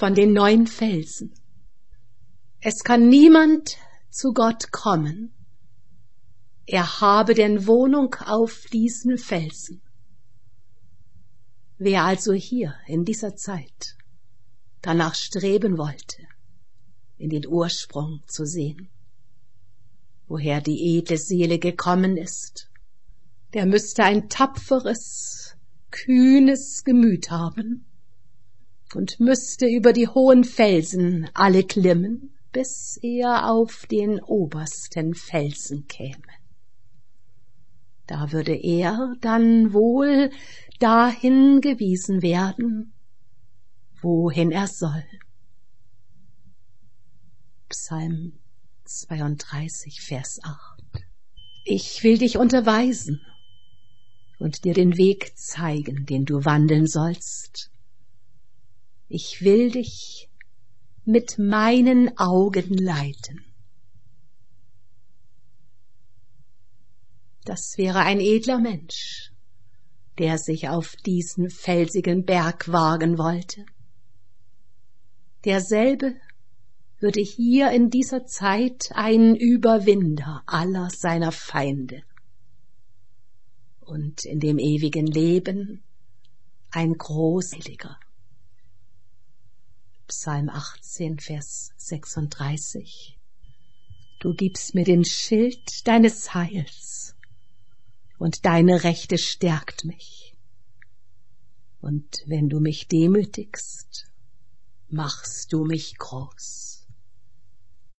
von den 9 Felsen. Es kann niemand zu Gott kommen. Er habe denn Wohnung auf diesen Felsen. Wer also hier in dieser Zeit danach streben wollte, in den Ursprung zu sehen, woher die edle Seele gekommen ist, der müsste ein tapferes, kühnes Gemüt haben und müsste über die hohen Felsen alle klimmen, bis er auf den obersten Felsen käme. Da würde er dann wohl dahin gewiesen werden, wohin er soll. Psalm 32, Vers 8. Ich will dich unterweisen und dir den Weg zeigen, den du wandeln sollst. Ich will dich mit meinen Augen leiten. Das wäre ein edler Mensch, der sich auf diesen felsigen Berg wagen wollte. Derselbe würde hier in dieser Zeit ein Überwinder aller seiner Feinde und in dem ewigen Leben ein Großseliger. Psalm 18, Vers 36. Du gibst mir den Schild deines Heils, und deine Rechte stärkt mich. Und wenn du mich demütigst, machst du mich groß.